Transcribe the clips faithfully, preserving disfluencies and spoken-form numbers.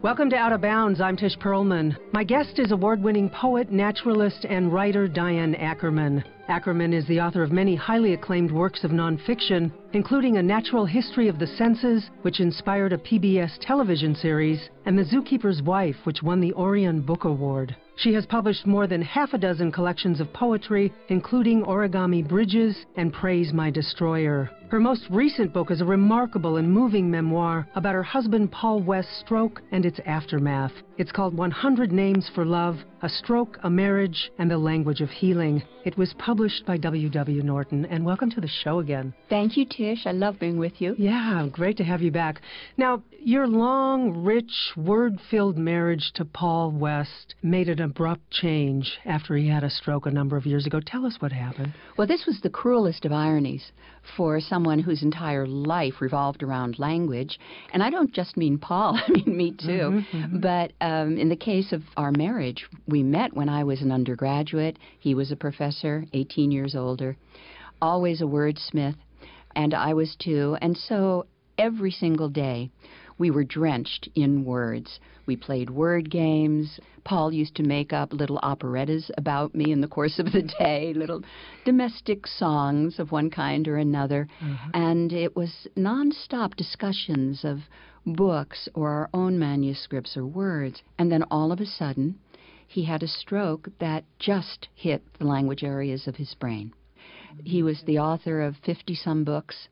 Welcome to Out of Bounds. I'm Tish Perlman. My guest is award-winning poet, naturalist, and writer Diane Ackerman. Ackerman is the author of many highly acclaimed works of nonfiction, including A Natural History of the Senses, which inspired a P B S television series, and The Zookeeper's Wife, which won the Orion Book Award. She has published more than half a dozen collections of poetry, including Origami Bridges and Praise My Destroyer. Her most recent book is a remarkable and moving memoir about her husband Paul West's stroke and its aftermath. It's called one hundred Names for Love, A Stroke, a Marriage, and the Language of Healing. It was published by W W. Norton, and welcome to the show again. Thank you, Tish. I love being with you. Yeah, great to have you back. Now, your long, rich, word-filled marriage to Paul West made an abrupt change after he had a stroke a number of years ago. Tell us what happened. Well, this was the cruelest of ironies for someone whose entire life revolved around language. And I don't just mean Paul, I mean me too. Mm-hmm, mm-hmm. But um, in the case of our marriage, we met when I was an undergraduate. He was a professor, eighteen years older, always a wordsmith, and I was too. And so every single day we were drenched in words. We played word games. Paul used to make up little operettas about me in the course of the day, little domestic songs of one kind or another. Mm-hmm. And it was nonstop discussions of books or our own manuscripts or words. And then all of a sudden, he had a stroke that just hit the language areas of his brain. He was the author of fifty-some books,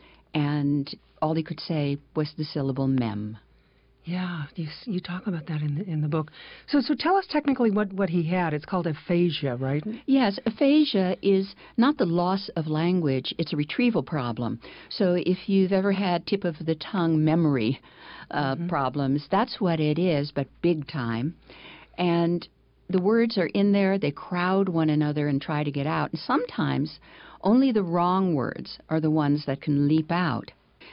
and all he could say was the syllable mem. Yeah, you, you talk about that in the, in the book. So so tell us technically what, what he had. It's called aphasia, right? Yes, aphasia is not the loss of language. It's a retrieval problem. So if you've ever had tip-of-the-tongue memory uh, mm-hmm. problems, that's what it is, but big time. And the words are in there. They crowd one another and try to get out. And sometimes only the wrong words are the ones that can leap out.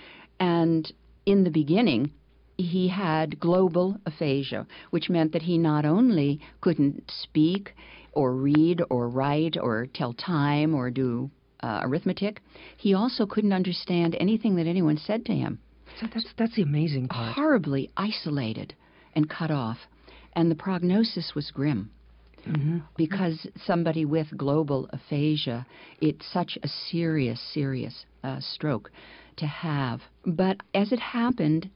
And in the beginning, he had global aphasia, which meant that he not only couldn't speak or read or write or tell time or do uh, arithmetic, he also couldn't understand anything that anyone said to him. So that's, that's the amazing part. Horribly isolated and cut off. And the prognosis was grim. Mm-hmm. Because somebody with global aphasia, it's such a serious, serious uh, stroke to have. But as it happened,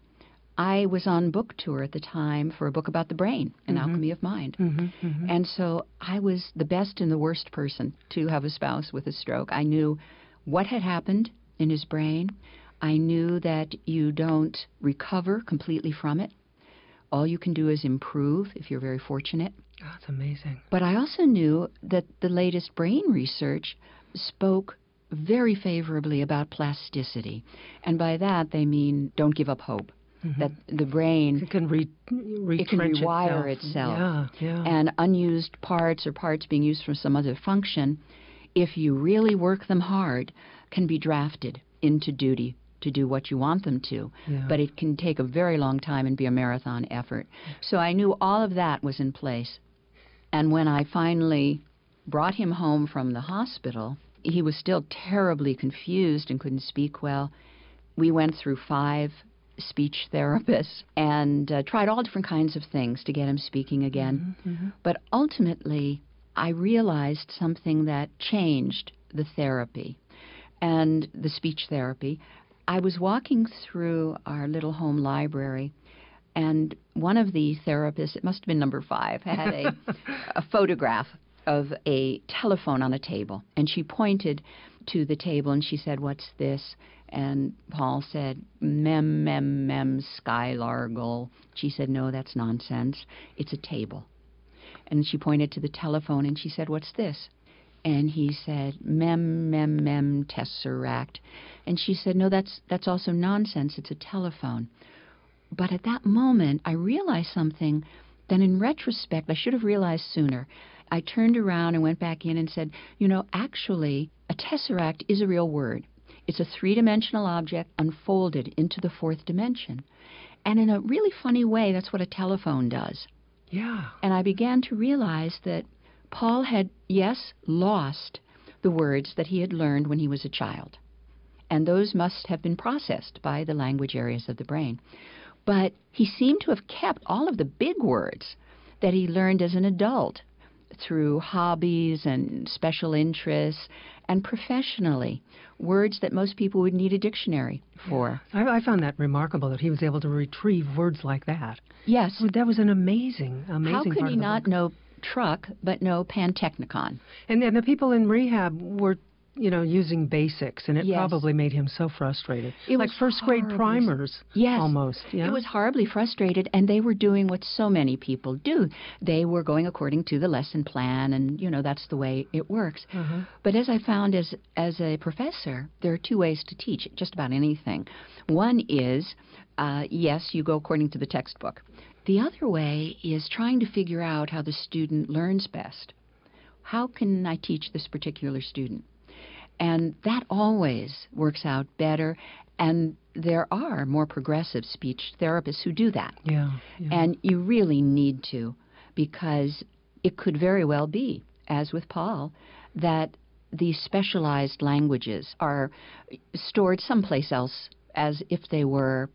I was on book tour at the time for a book about the brain, An mm-hmm. Alchemy of Mind. Mm-hmm, mm-hmm. And so I was the best and the worst person to have a spouse with a stroke. I knew what had happened in his brain. I knew that you don't recover completely from it. All you can do is improve if you're very fortunate. Oh, that's amazing. But I also knew that the latest brain research spoke very favorably about plasticity. And by that, they mean don't give up hope. Mm-hmm. That the brain it can, re- it can rewire itself. itself. Yeah, yeah. And unused parts or parts being used for some other function, if you really work them hard, can be drafted into duty to do what you want them to. Yeah. But it can take a very long time and be a marathon effort. So I knew all of that was in place. And when I finally brought him home from the hospital, he was still terribly confused and couldn't speak well. We went through five speech therapists and uh, tried all different kinds of things to get him speaking again. Mm-hmm, mm-hmm. But ultimately, I realized something that changed the therapy and the speech therapy. I was walking through our little home library, and one of the therapists, it must have been number five, had a, a photograph of a telephone on a table. And she pointed to the table, and she said, "What's this?" And Paul said, "Mem, mem, mem, skylargle." She said, "No, that's nonsense. It's a table." And she pointed to the telephone, and she said, "What's this?" And he said, "Mem, mem, mem, tesseract." And she said, "No, that's that's also nonsense. It's a telephone." But at that moment, I realized something that in retrospect I should have realized sooner. I turned around and went back in and said, you know, actually, a tesseract is a real word. It's a three-dimensional object unfolded into the fourth dimension. And in a really funny way, that's what a telephone does. Yeah. And I began to realize that Paul had, yes, lost the words that he had learned when he was a child. And those must have been processed by the language areas of the brain. But he seemed to have kept all of the big words that he learned as an adult through hobbies and special interests and professionally, words that most people would need a dictionary for. I, I found that remarkable that he was able to retrieve words like that. Yes. Well, that was an amazing, amazing How could part he of the not book. know truck but know pantechnicon? And, and the people in rehab were, you know, using basics, and it Yes. probably made him so frustrated. It like was first grade horribly- primers, Yes. almost. Yeah? It was horribly frustrated, and they were doing what so many people do. They were going according to the lesson plan, and, you know, that's the way it works. Uh-huh. But as I found as, as a professor, there are two ways to teach just about anything. One is, uh, yes, you go according to the textbook. The other way is trying to figure out how the student learns best. How can I teach this particular student? And that always works out better, and there are more progressive speech therapists who do that. Yeah, yeah. And you really need to, because it could very well be, as with Paul, that these specialized languages are stored someplace else as if they were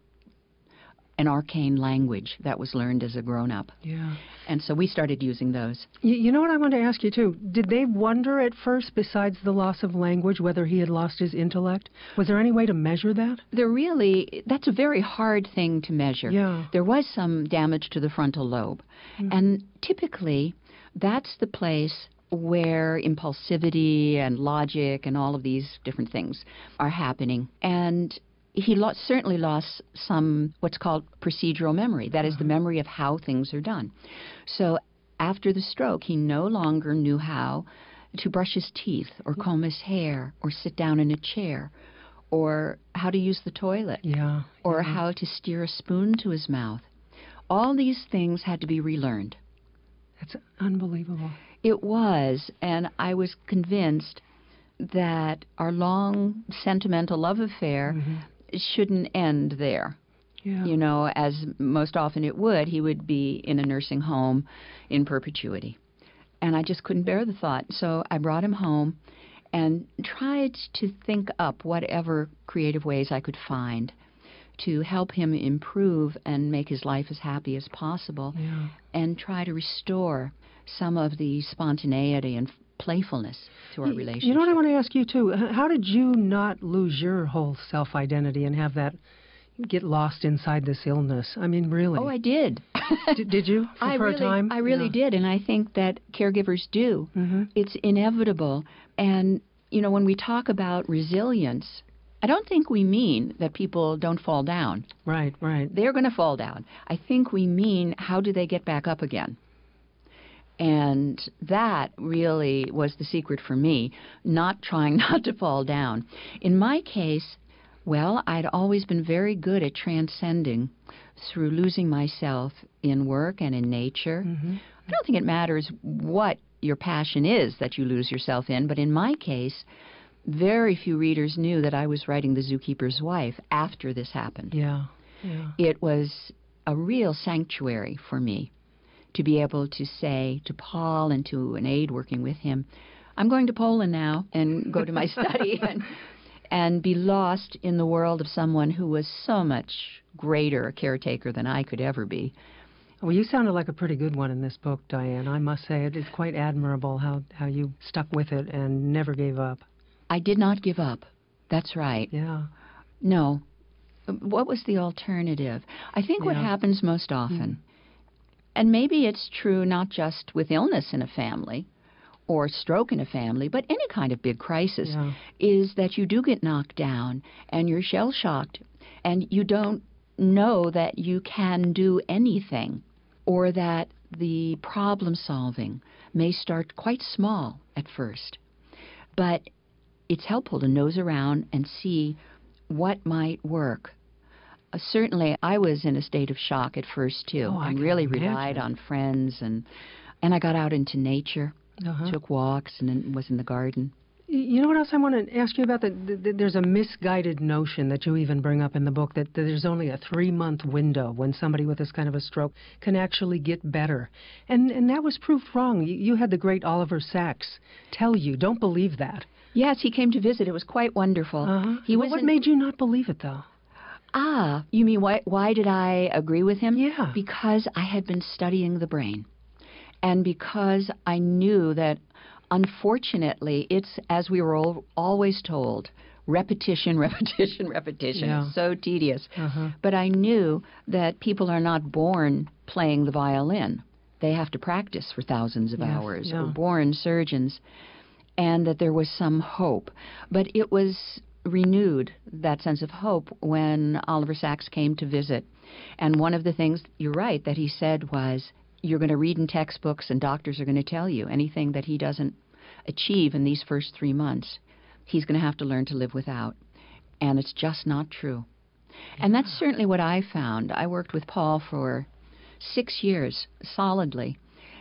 an arcane language that was learned as a grown-up. Yeah. And so we started using those. You, you know what I want to ask you, too? Did they wonder at first, besides the loss of language, whether he had lost his intellect? Was there any way to measure that? There really, that's a very hard thing to measure. Yeah. There was some damage to the frontal lobe. Mm-hmm. And typically, that's the place where impulsivity and logic and all of these different things are happening. And he lost, certainly lost some what's called procedural memory. That is the memory of how things are done. So after the stroke, he no longer knew how to brush his teeth or comb his hair or sit down in a chair or how to use the toilet Yeah. or yeah. how to steer a spoon to his mouth. All these things had to be relearned. That's unbelievable. It was, and I was convinced that our long sentimental love affair Mm-hmm. shouldn't end there. Yeah. You know, as most often it would, he would be in a nursing home in perpetuity. And I just couldn't bear the thought. So I brought him home and tried to think up whatever creative ways I could find to help him improve and make his life as happy as possible, Yeah. and try to restore some of the spontaneity and playfulness to our Y- relationship. You know what I want to ask you, too? H- How did you not lose your whole self-identity and have that get lost inside this illness? I mean, really. Oh, I did. D- did you for, I for really, a time? I really Yeah. did, and I think that caregivers do. Mm-hmm. It's inevitable. And, you know, when we talk about resilience, I don't think we mean that people don't fall down. Right, right. They're going to fall down. I think we mean, how do they get back up again? And that really was the secret for me, not trying not to fall down. In my case, well, I'd always been very good at transcending through losing myself in work and in nature. Mm-hmm. I don't think it matters what your passion is that you lose yourself in, but in my case, very few readers knew that I was writing The Zookeeper's Wife after this happened. Yeah, yeah. It was a real sanctuary for me to be able to say to Paul and to an aide working with him, I'm going to Poland now and go to my study and, and be lost in the world of someone who was so much greater a caretaker than I could ever be. Well, you sounded like a pretty good one in this book, Diane. I must say it is quite admirable how, how you stuck with it and never gave up. I did not give up. That's right. Yeah. No. What was the alternative? I think what Yeah. happens most often, and maybe it's true not just with illness in a family or stroke in a family, but any kind of big crisis, Yeah. is that you do get knocked down and you're shell-shocked and you don't know that you can do anything, or that the problem-solving may start quite small at first. But it's helpful to nose around and see what might work. Uh, certainly, I was in a state of shock at first, too, Oh, I and can really imagine. relied on friends, and and I got out into nature, Uh-huh. took walks, and then was in the garden. Y- You know what else I want to ask you about? That th- th- there's a misguided notion that you even bring up in the book that, that there's only a three-month window when somebody with this kind of a stroke can actually get better. And and that was proved wrong. You, you had the great Oliver Sacks tell you, don't believe that. Yes, he came to visit. It was quite wonderful. Uh-huh. He Well, was what in- made you not believe it, though? Ah, you mean why, why did I agree with him? Yeah. Because I had been studying the brain. And because I knew that, unfortunately, it's, as we were all, always told, repetition, repetition, repetition. Yeah. It's so tedious. Uh-huh. But I knew that people are not born playing the violin. They have to practice for thousands of Yes, hours, yeah. or born surgeons, and that there was some hope. But it was renewed, that sense of hope, when Oliver Sacks came to visit. And one of the things, you're right, that he said was, you're going to read in textbooks and doctors are going to tell you anything that he doesn't achieve in these first three months, he's going to have to learn to live without. And it's just not true. Yeah. And that's certainly what I found. I worked with Paul for six years solidly,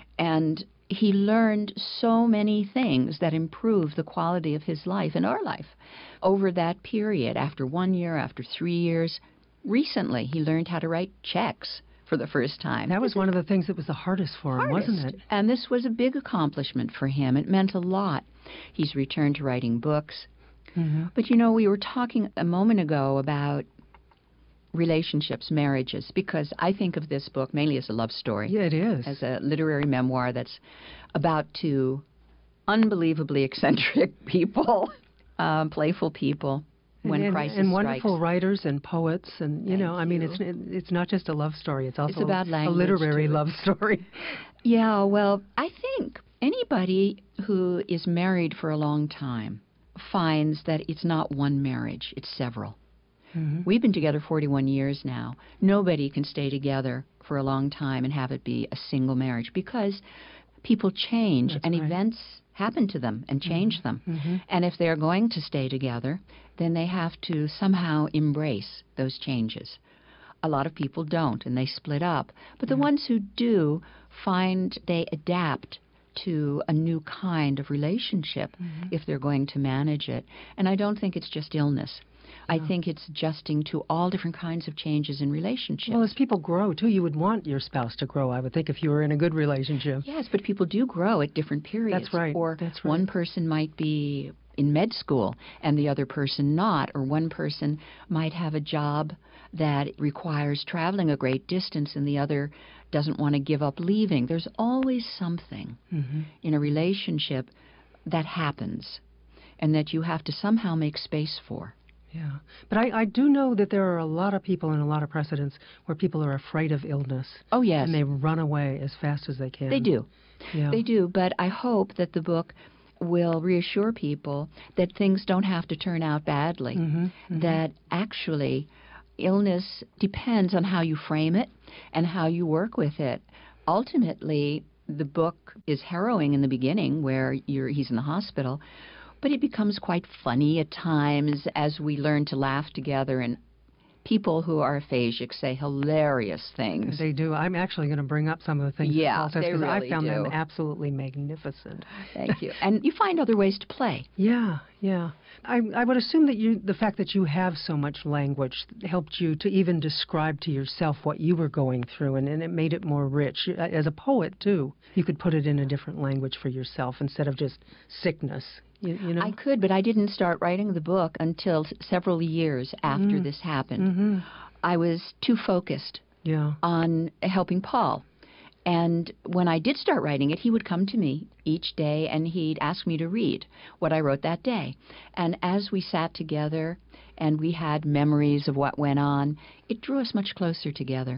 and he learned so many things that improved the quality of his life and our life over that period. After one year, after three years, recently he learned how to write checks for the first time. That was one of the things that was the hardest for him, hardest. wasn't it? And this was a big accomplishment for him. It meant a lot. He's returned to writing books. Mm-hmm. But, you know, we were talking a moment ago about relationships, marriages, because I think of this book mainly as a love story. Yeah, it is. As a literary memoir that's about two unbelievably eccentric people, um, playful people, when and, crisis and wonderful strikes. writers and poets, and you Thank know, I mean, you. it's it's not just a love story; it's also It's about a language, literary too. love story. Yeah, well, I think anybody who is married for a long time finds that it's not one marriage; it's several. Mm-hmm. We've been together forty-one years now. Nobody can stay together for a long time and have it be a single marriage, because people change. That's and right. events happen to them and change them. Mm-hmm. And if they're going to stay together, then they have to somehow embrace those changes. A lot of people don't, and they split up. But the Yeah. ones who do find they adapt to a new kind of relationship Mm-hmm. if they're going to manage it. And I don't think it's just illness. I Yeah. think it's adjusting to all different kinds of changes in relationships. Well, as people grow too, you would want your spouse to grow. I would think if you were in a good relationship. Yes, but people do grow at different periods. That's right. Or That's right. one person might be in med school and the other person not. Or one person might have a job that requires traveling a great distance and the other doesn't want to give up leaving. There's always something Mm-hmm. in a relationship that happens and that you have to somehow make space for. Yeah, but I, I do know that there are a lot of people and a lot of precedents where people are afraid of illness. Oh, yes. And they run away as fast as they can. They do. Yeah. They do, but I hope that the book will reassure people that things don't have to turn out badly, Mm-hmm. Mm-hmm. that actually illness depends on how you frame it and how you work with it. Ultimately, the book is harrowing in the beginning where you're, he's in the hospital, but it becomes quite funny at times as we learn to laugh together, and people who are aphasic say hilarious things. They do. I'm actually going to bring up some of the things Yeah, that Paul says they because I really found them do. absolutely magnificent. Thank you. And you find other ways to play. Yeah, yeah. I, I would assume that you, the fact that you have so much language helped you to even describe to yourself what you were going through, and, and it made it more rich. As a poet, too, you could put it in a different language for yourself instead of just sickness. You, you know? I could, but I didn't start writing the book until s- several years after Mm. this happened. Mm-hmm. I was too focused Yeah. on helping Paul. And when I did start writing it, he would come to me each day and he'd ask me to read what I wrote that day. And as we sat together and we had memories of what went on, it drew us much closer together.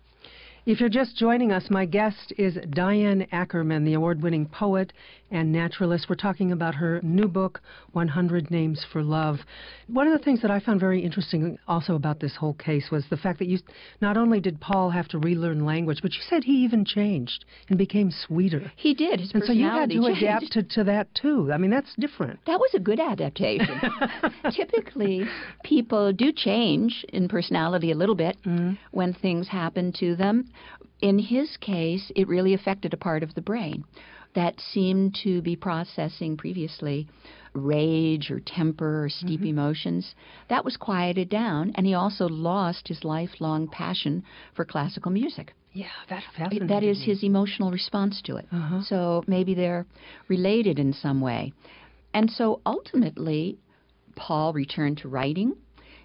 If you're just joining us, my guest is Diane Ackerman, the award-winning poet and naturalist. We're talking about her new book, one hundred Names for Love. One of the things that I found very interesting also about this whole case was the fact that you not only did Paul have to relearn language, but you said he even changed and became sweeter. He did. His And so you had personality to changed. adapt to, to that, too. I mean, that's different. That was a good adaptation. Typically, people do change in personality a little bit Mm. when things happen to them. In his case, it really affected a part of the brain that seemed to be processing previously rage or temper or steep Mm-hmm. emotions. That was quieted down, and he also lost his lifelong passion for classical music. Yeah, that fascinated That is me. his emotional response to it. Uh-huh. So maybe they're related in some way. And so ultimately, Paul returned to writing.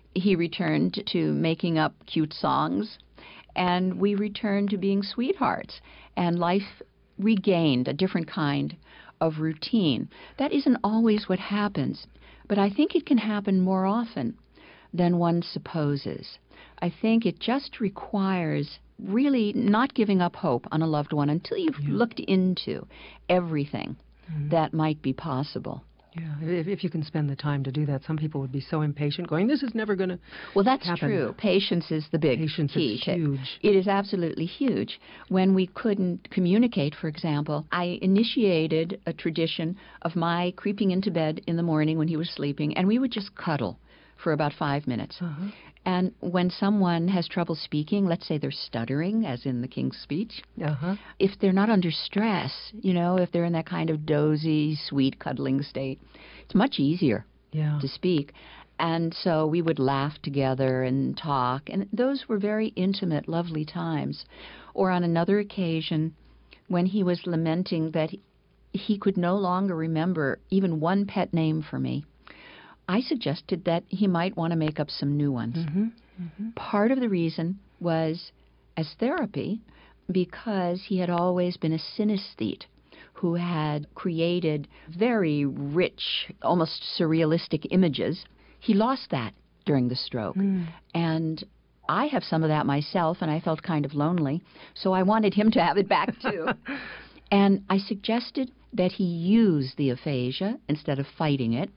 he returned to making up cute songs, and we returned to being sweethearts, and life regained a different kind of routine. That isn't always what happens, but I think it can happen more often than one supposes. I think it just requires really not giving up hope on a loved one until you've yeah. looked into everything mm-hmm. that might be possible. Yeah, if, if you can spend the time to do that. Some people would be so impatient going, this is never going to Well, that's happen. True. Patience is the big Patience key. is huge. It is absolutely huge. When we couldn't communicate, for example, I initiated a tradition of my creeping into bed in the morning when he was sleeping, and we would just cuddle for about five minutes. Uh-huh. And when someone has trouble speaking, let's say they're stuttering, as in the King's Speech, uh-huh. if they're not under stress, you know, if they're in that kind of dozy, sweet, cuddling state, it's much easier yeah. to speak. And so we would laugh together and talk, and those were very intimate, lovely times. Or on another occasion, when he was lamenting that he could no longer remember even one pet name for me, I suggested that he might want to make up some new ones. Mm-hmm, mm-hmm. Part of the reason was as therapy, because he had always been a synesthete who had created very rich, almost surrealistic images. He lost that during the stroke. Mm. And I have some of that myself, and I felt kind of lonely, so I wanted him to have it back too. And I suggested that he use the aphasia instead of fighting it.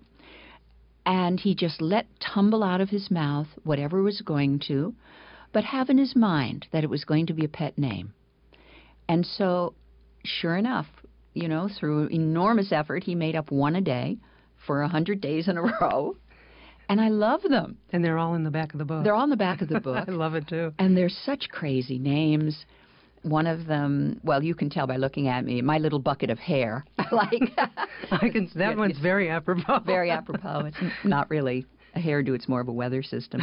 And he just let tumble out of his mouth whatever was going to, but have in his mind that it was going to be a pet name. And so, sure enough, you know, through enormous effort, he made up one a day for a hundred days in a row. And I love them. And they're all in the back of the book. They're all in the back of the book. I love it, too. And they're such crazy names. One of them, well, you can tell by looking at me, My Little Bucket of Hair. like I can. That one's very apropos. Very apropos. It's not really a hairdo; it's more of a weather system.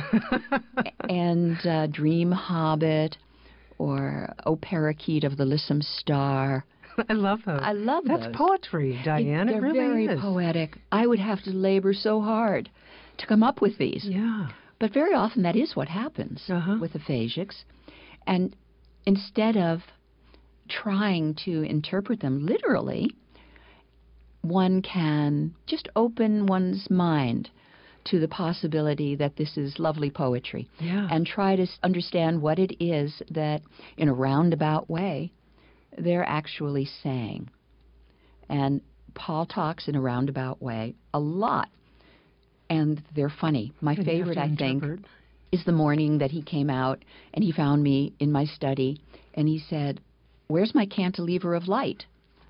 and uh, Dream Hobbit, or O Parakeet of the Lissom Star. I love those. I love That's those. That's poetry, Diane. It, it they're really very is. poetic. I would have to labor so hard to come up with these. Yeah. But very often that is what happens uh-huh. with aphasics, and instead of trying to interpret them literally, one can just open one's mind to the possibility that this is lovely poetry yeah. and try to understand what it is that, in a roundabout way, they're actually saying. And Paul talks in a roundabout way a lot, and they're funny. My and favorite, I interpret. think, is the morning that he came out and he found me in my study, and he said, "Where's my cantilever of light?"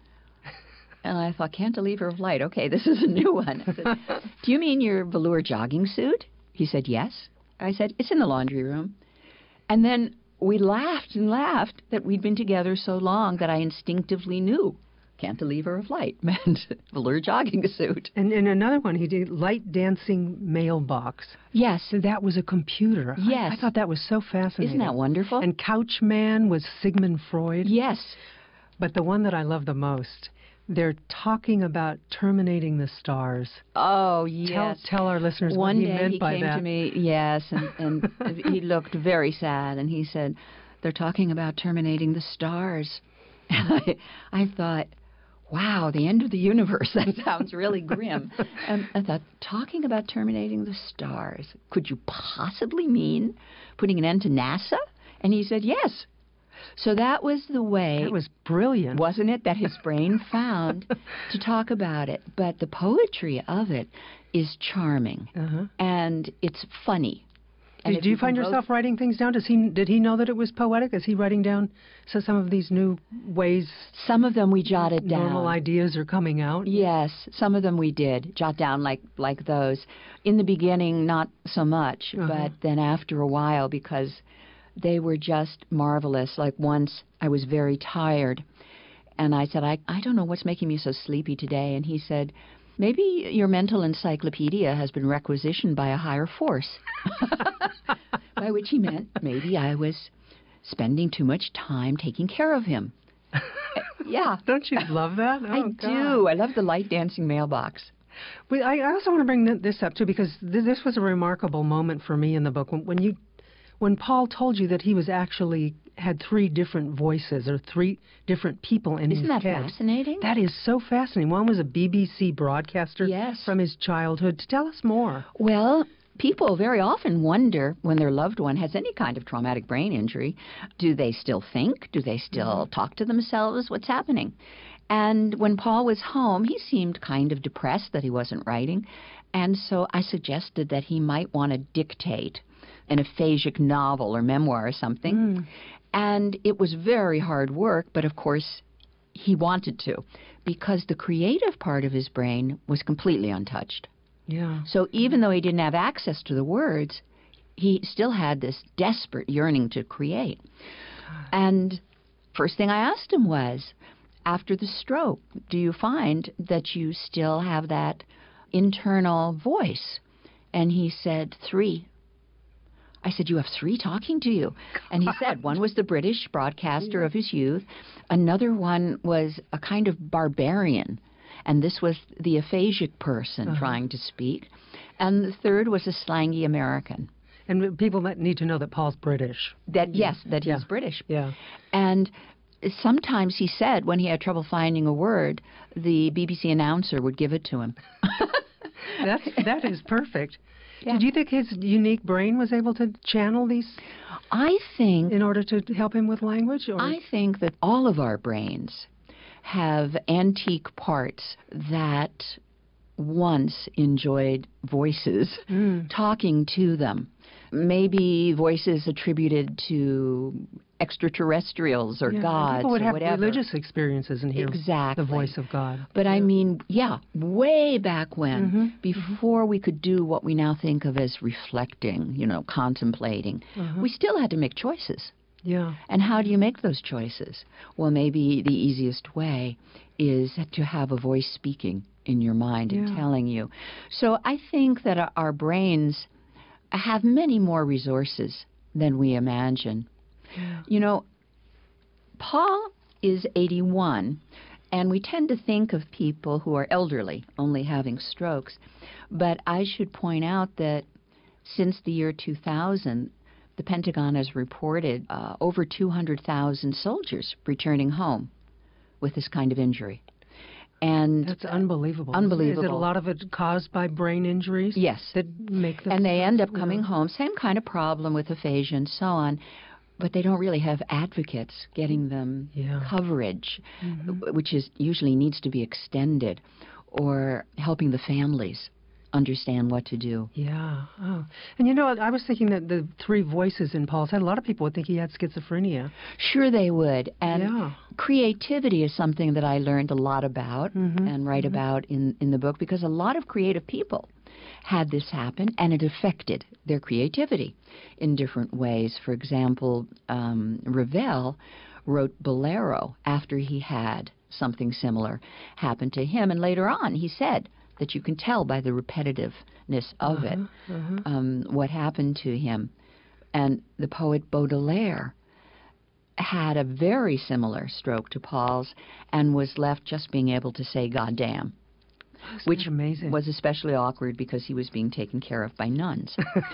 And I thought, cantilever of light, okay, this is a new one. I said, "Do you mean your velour jogging suit?" He said, "Yes." I said, "It's in the laundry room." And then we laughed and laughed that we'd been together so long that I instinctively knew cantilever of light meant velour jogging suit. And in another one, he did light dancing mailbox. Yes. So that was a computer. Yes. I, I thought that was so fascinating. Isn't that wonderful? And Couchman was Sigmund Freud. Yes. But the one that I love the most, they're talking about terminating the stars. Oh, yes. Tell, tell our listeners one what he meant he by that. One day he came to me, yes, and, and he looked very sad, and he said, "They're talking about terminating the stars." And I, I thought, wow, the end of the universe. That sounds really grim. And I thought, talking about terminating the stars, could you possibly mean putting an end to NASA? And he said, yes. So that was the way. That was brilliant. Wasn't it, that his brain found to talk about it. But the poetry of it is charming. Uh-huh. And it's funny. Did you, you find yourself both... writing things down? Does he, did he know that it was poetic? Is he writing down so some of these new ways? Some of them we jotted down. Normal ideas are coming out? Yes, some of them we did jot down like, like those. In the beginning, not so much, uh-huh. but then after a while, because they were just marvelous. Like once I was very tired, and I said, I, I don't know what's making me so sleepy today. And he said, maybe your mental encyclopedia has been requisitioned by a higher force. By which he meant maybe I was spending too much time taking care of him. Yeah. Don't you love that? Oh, I God. do. I love the light dancing mailbox. But I I also want to bring th- this up, too, because th- this was a remarkable moment for me in the book. When, when you, when Paul told you that he was actually had three different voices or three different people in Isn't his that head. fascinating? That is so fascinating. One was a B B C broadcaster Yes. from his childhood. Tell us more. Well, people very often wonder when their loved one has any kind of traumatic brain injury, do they still think? Do they still mm-hmm. talk to themselves? What's happening? And when Paul was home, he seemed kind of depressed that he wasn't writing. And so I suggested that he might want to dictate an aphasic novel or memoir or something. Mm. And it was very hard work, but of course he wanted to, because the creative part of his brain was completely untouched. Yeah. So even though he didn't have access to the words, he still had this desperate yearning to create. And first thing I asked him was, after the stroke, do you find that you still have that internal voice? And he said, three. I said, you have three talking to you? And he said, one was the British broadcaster of his youth. Another one was a kind of barbarian. And this was the aphasic person uh-huh. trying to speak. And the third was a slangy American. And people might need to know that Paul's British. That Yes, that yeah. he's British. Yeah. And sometimes he said when he had trouble finding a word, the B B C announcer would give it to him. That's, that is perfect. Yeah. Did you think his unique brain was able to channel these? I think... In order to help him with language? Or? I think that all of our brains have antique parts that once enjoyed voices mm. talking to them. Maybe voices attributed to extraterrestrials or yeah, gods people would or have whatever. religious experiences and hear exactly. the voice of God. But yeah. I mean, yeah, way back when, mm-hmm. before we could do what we now think of as reflecting, you know, contemplating, uh-huh. we still had to make choices. Yeah. And how do you make those choices? Well, maybe the easiest way is to have a voice speaking in your mind and yeah. telling you. So I think that our, our brains have many more resources than we imagine. Yeah. You know, Paul is eighty-one, and we tend to think of people who are elderly only having strokes. But I should point out that since the year two thousand, the Pentagon has reported uh, over two hundred thousand soldiers returning home with this kind of injury. And that's unbelievable. Unbelievable. Is it a lot of it caused by brain injuries? Yes. That make them and they end up coming yeah. home, same kind of problem with aphasia and so on, but they don't really have advocates getting them yeah. coverage, mm-hmm. which is usually needs to be extended, or helping the families understand what to do. Yeah. Oh. And you know, I was thinking that the three voices in Paul's head, a lot of people would think he had schizophrenia. Sure they would. And yeah. creativity is something that I learned a lot about mm-hmm. and write mm-hmm. about in, in the book, because a lot of creative people had this happen, and it affected their creativity in different ways. For example, um, Ravel wrote Bolero after he had something similar happen to him, and later on he said that you can tell by the repetitiveness of uh-huh, it uh-huh. um, what happened to him. And the poet Baudelaire had a very similar stroke to Paul's and was left just being able to say "goddamn," Isn't which amazing? was especially awkward because he was being taken care of by nuns.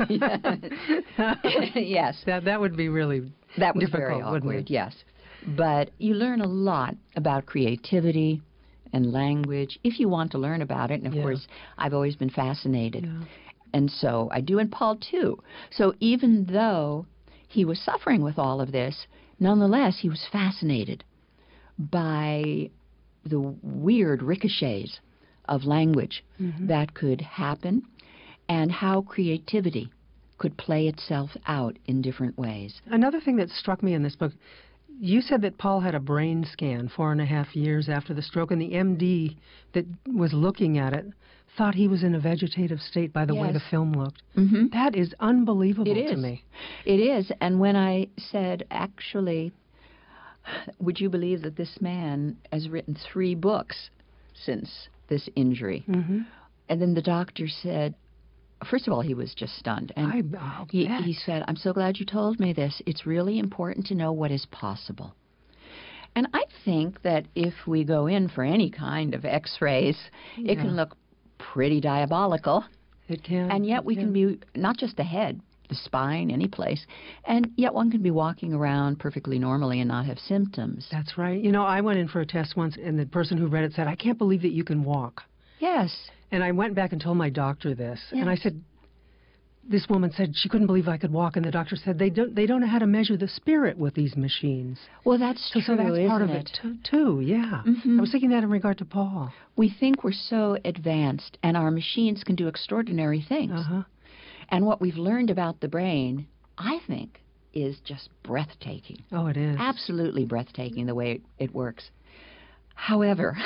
Yes. That that would be really that was difficult, very awkward, wouldn't it? yes. But you learn a lot about creativity and language if you want to learn about it. And, of yeah. course, I've always been fascinated. Yeah. And so I do in Paul, too. So even though he was suffering with all of this, nonetheless, he was fascinated by the weird ricochets of language mm-hmm. that could happen and how creativity could play itself out in different ways. Another thing that struck me in this book, you said that Paul had a brain scan four and a half years after the stroke, and the M D that was looking at it thought he was in a vegetative state by the yes. way the film looked. Mm-hmm. That is unbelievable it is. to me. It is. And when I said, actually, would you believe that this man has written three books since this injury? Mm-hmm. And then the doctor said, first of all, he was just stunned. And I, I'll he, bet. he said, I'm so glad you told me this. It's really important to know what is possible. And I think that if we go in for any kind of x-rays, yeah. it can look pretty diabolical. It can. And yet we can. can be not just the head, the spine, any place, and yet one can be walking around perfectly normally and not have symptoms. That's right. You know, I went in for a test once, and the person who read it said, "I can't believe that you can walk." Yes. And I went back and told my doctor this, Yes. and I said, this woman said she couldn't believe I could walk, and the doctor said they don't they don't know how to measure the spirit with these machines. Well, that's So, true, so that's isn't part of it? it too, too yeah. Mhm. I was thinking that in regard to Paul. We think we're so advanced, and our machines can do extraordinary things. Uh-huh. And what we've learned about the brain, I think, is just breathtaking. Oh, it is. Absolutely breathtaking the way it, it works. However,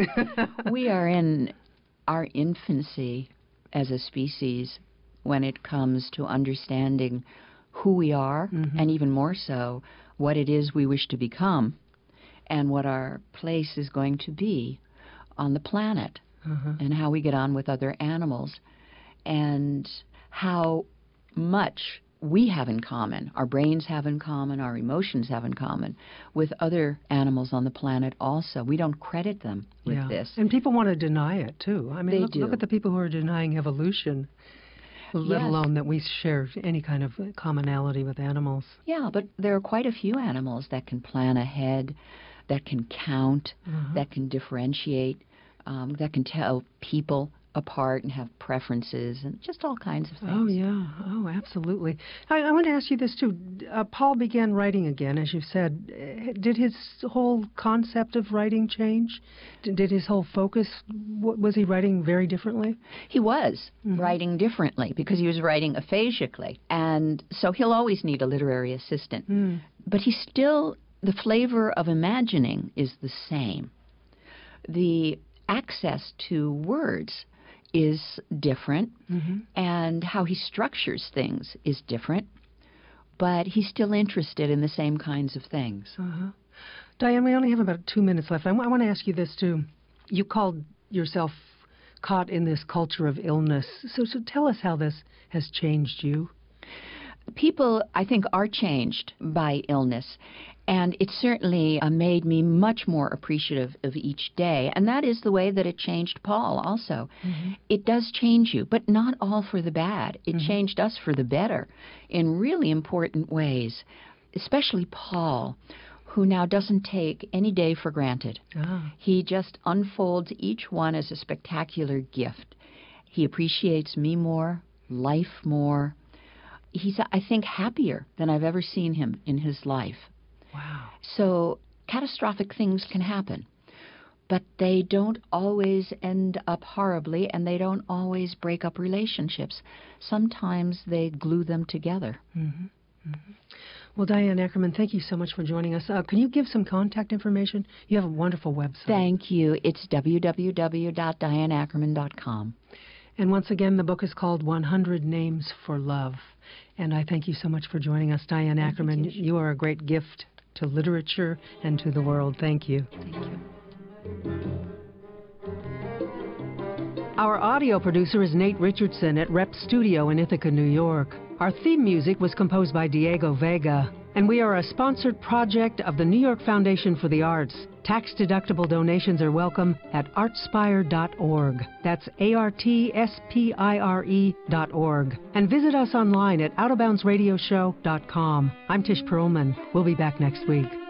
we are in our infancy as a species when it comes to understanding who we are, Mhm. and even more so, what it is we wish to become, and what our place is going to be on the planet, Uh-huh. and how we get on with other animals, and how much we have in common, our brains have in common, our emotions have in common, with other animals on the planet also. We don't credit them with Yeah. this. And people want to deny it, too. I mean, They look, do. look at the people who are denying evolution, let Yes. alone that we share any kind of commonality with animals. Yeah, but there are quite a few animals that can plan ahead, that can count, Uh-huh. that can differentiate, um, that can tell people apart and have preferences and just all kinds of things. Oh, yeah. Oh, absolutely. I, I want to ask you this, too. Uh, Paul began writing again, as you said. Uh, Did his whole concept of writing change? Did, did his whole focus, w- was he writing very differently? He was Mhm. writing differently because he was writing aphasically, and so he'll always need a literary assistant. Mm. But he still, the flavor of imagining is the same. The access to words is different, Mm-hmm. and how he structures things is different, but he's still interested in the same kinds of things. Uh-huh. Diane, we only have about two minutes left. I, w- I want to ask you this, too. You called yourself caught in this culture of illness. So, so tell us how this has changed you. People, I think, are changed by illness, and it certainly uh, made me much more appreciative of each day, and that is the way that it changed Paul also. Mm-hmm. It does change you, but not all for the bad. It Mhm. changed us for the better in really important ways, especially Paul, who now doesn't take any day for granted. Ah. He just unfolds each one as a spectacular gift. He appreciates me more, life more. He's, I think, happier than I've ever seen him in his life. Wow. So catastrophic things can happen, but they don't always end up horribly, and they don't always break up relationships. Sometimes they glue them together. Mm-hmm. Mm-hmm. Well, Diane Ackerman, thank you so much for joining us. Uh, can you give some contact information? You have a wonderful website. Thank you. It's w w w dot diane ackerman dot com. And once again, the book is called one hundred Names for Love. And I thank you so much for joining us, Diane Thank Ackerman. you, You, you are a great gift to literature and to the world. Thank you. Thank you. Our audio producer is Nate Richardson at Rep Studio in Ithaca, New York. Our theme music was composed by Diego Vega. And we are a sponsored project of the New York Foundation for the Arts. Tax-deductible donations are welcome at artspire dot org. That's A R T S P I R E dot org. And visit us online at out of bounds radio show dot com. I'm Tish Perlman. We'll be back next week.